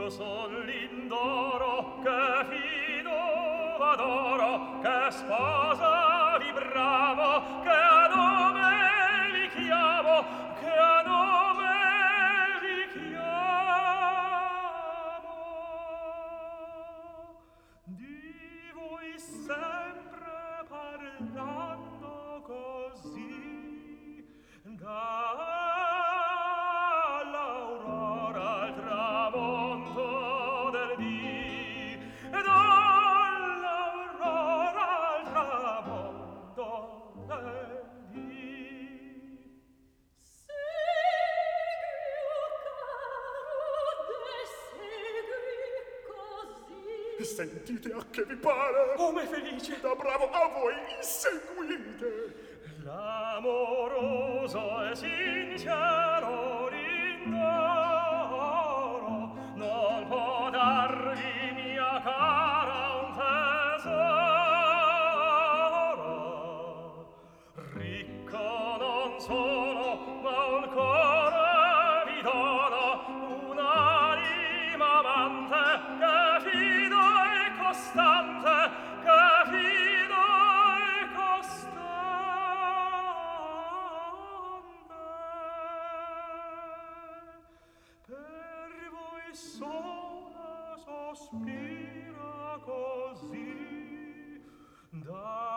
io son Lindoro che fido adoro, che sposa vi bravo, che a nome vi chiamo, che a nome vi chiamo. Di voi sempre parlando così, dall'aurora al tramonto del dì, e dall'aurora al tramonto del dì. Segui, o caro, de segui così. Sentite a che vi pare. Oh, me felice! Da bravo a voi inseguite. L'amoroso e sincero Lindoro non può darvi, mia cara, un tesoro. Ricco non sono, ma un cuore vi dono, un'anima amante che fido e costante, che fido e costante. Per voi sola sospira così, da